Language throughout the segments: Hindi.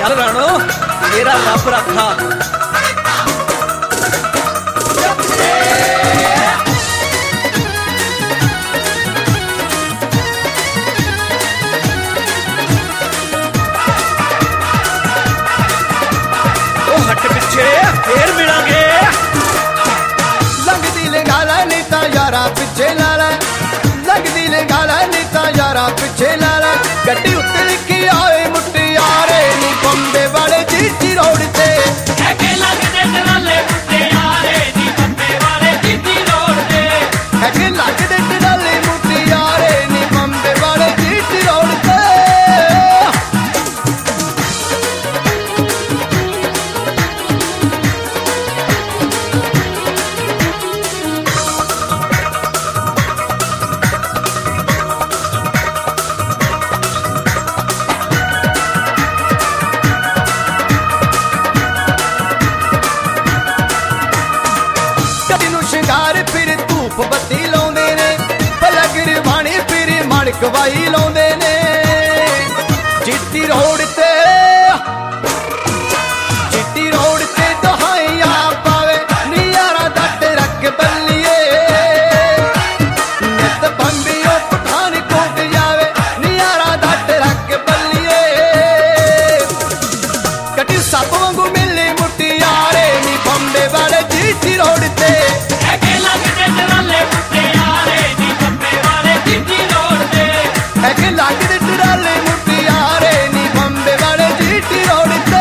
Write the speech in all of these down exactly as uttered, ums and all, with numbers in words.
चल राणो तेरा रब रखा। हट पिछे फिर मिलांगे। लगदी लंगाला नीता यारा पिछे लाला, लगदी लंगाला नीता यारा पिछे लाला। गड्डी उत्ते लिखी आए मुटियारे नी बंबे वाले जीटी रोड ते। हैगे लगदे टराले मुटियारे नी बंबे वाले जीटी रोड ते। हैगे लगदे टराले मुटियारे नी बंबे वाले जीटी रोड ते। शिंगार फिर धूप बत्ती लाउंदे ने, पलक रवानी फिर मणक वाई लाउंदे ने। चिट्टी रोड ते चिट्टी रोड ते दुहाइयां पावे नियारा दट रख बल्लिए। नित बंबियों पठानकोट जावे नियारा दट रख बल्लिए। कटी सप वांगू मिले मुटियारे नी बंबे वाले जीटी रोड ते। हैगे लगदे टराले मुटियारे नी बंबे वाले जीटी रोड ते। हैगे लगदे टराले मुटियारे नी बंबे वाले जीटी रोड ते।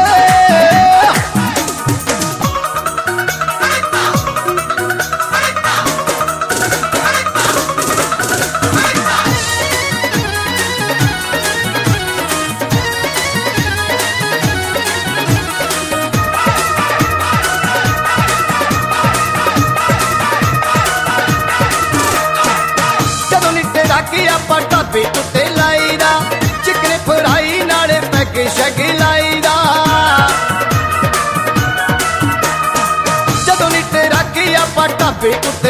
जदों निट्टे डाकी आपां ढाबे उत्ते लाईदा, चिकने फ्राई नाले पैग शैग लाईदा। जदों निट्टे डाकी आपां ढाबे